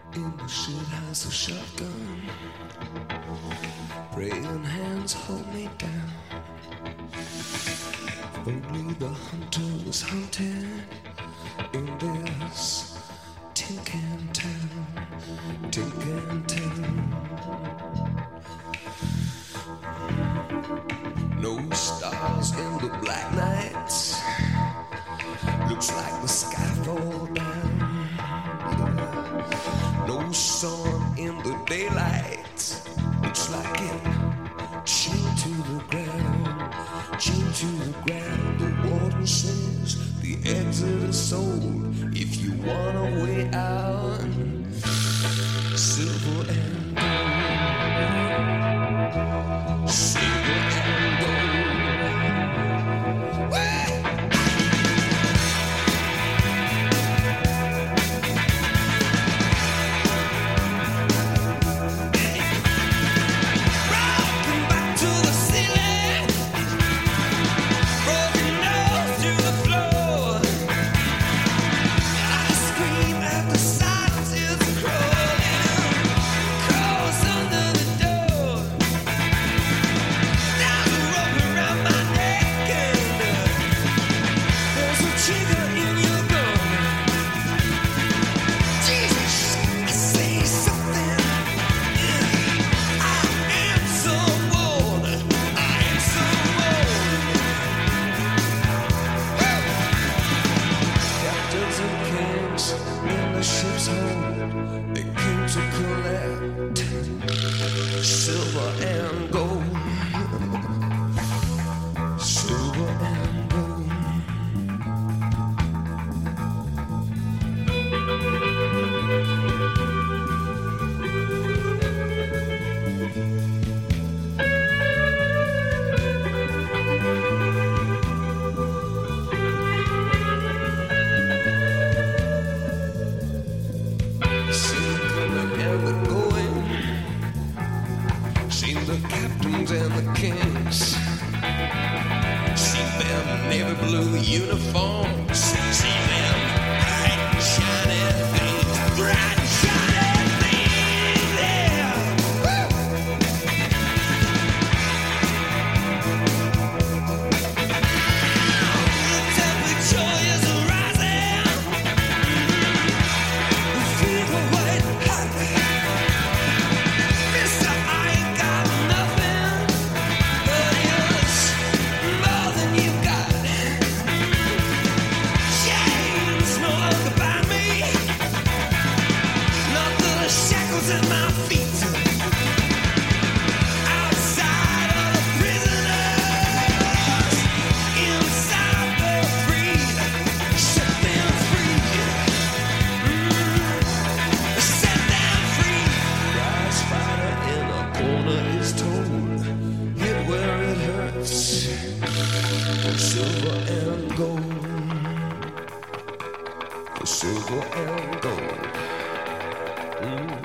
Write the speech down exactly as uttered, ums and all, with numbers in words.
In the shit house, a shotgun. Praying hands hold me down. If only the hunter was hunting in this tin can town, tin can town. No stars in the black nights. Looks like the sky fall down. Yeah. No sun in the daylight. Looks like it chained to the ground, chained to the ground. The warden says the exit is sold. If you want a way out, silver and gold, silver and gold. Silver and gold, silver and gold. Seen the coming and the going. Seen the captains and the kings. Seen them navy blue uniforms. Seen them bright and shiny things. Bright and shiny things, yeah. Woo! The temperature is rising. The fever white hot. Mister, I ain't got nothing, but it's more than you've got. Chains no longer bind me, not the shackles in my feet. Outside are the prisoners, inside they're free. Set them free. Mm, set them free. Prize fighter in a corner is told, hit where it hurts. Silver and gold, silver and gold. Mm.